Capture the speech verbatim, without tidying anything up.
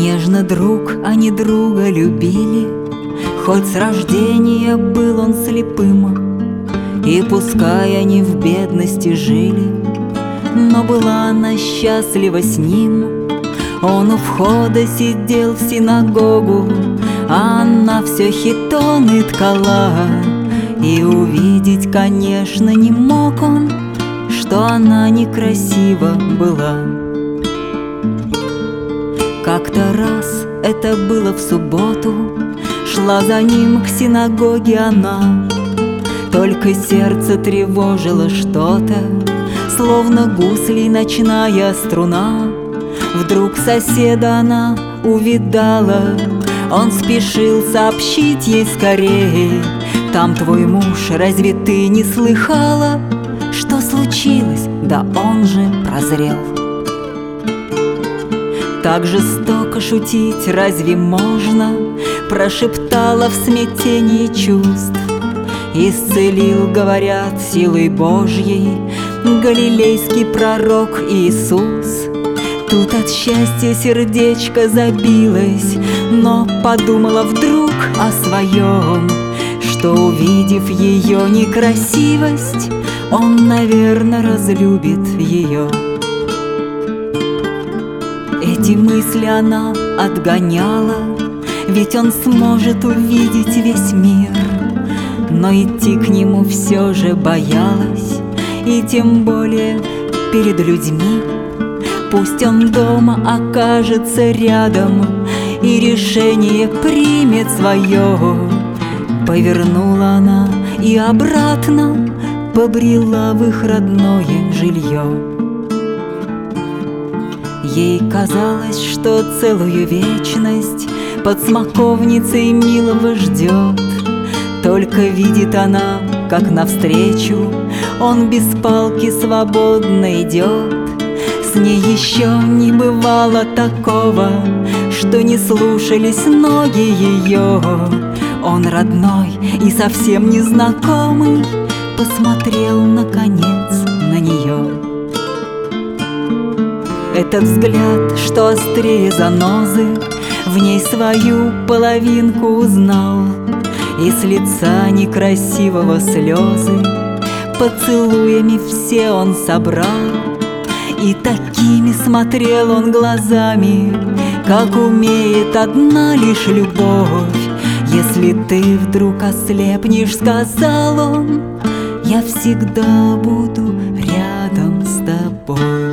Нежно друг, они друга любили, хоть с рождения был он слепым. И пускай они в бедности жили, но была она счастлива с ним. Он у входа сидел в синагогу, а она все хитоны ткала. И увидеть, конечно, не мог он, что она некрасива была. Как-то раз, это было в субботу, шла за ним к синагоге она. Только сердце тревожило что-то, словно гуслей ночная струна. Вдруг соседа она увидала, он спешил сообщить ей скорее: там твой муж, разве ты не слыхала, что случилось? Да он же прозрел. Так жестоко шутить разве можно? Прошептала в смятении чувств. Исцелил, говорят, силой Божьей галилейский пророк Иисус. Тут от счастья сердечко забилось, но подумала вдруг о своем, что, увидев ее некрасивость, он, наверное, разлюбит ее. Эти мысли она отгоняла, ведь он сможет увидеть весь мир. Но идти к нему все же боялась, и тем более перед людьми. Пусть он дома окажется рядом и решение примет свое. Повернула она и обратно побрела в их родное жилье. Ей казалось, что целую вечность под смоковницей милого ждет. Только видит она, как навстречу он без палки свободно идет. С ней еще не бывало такого, что не слушались ноги ее. Он родной и совсем незнакомый посмотрел наконец на нее. Этот взгляд, что острее занозы, в ней свою половинку узнал. И с лица некрасивого слезы поцелуями все он собрал. И такими смотрел он глазами, как умеет одна лишь любовь. Если ты вдруг ослепнешь, сказал он, я всегда буду рядом с тобой.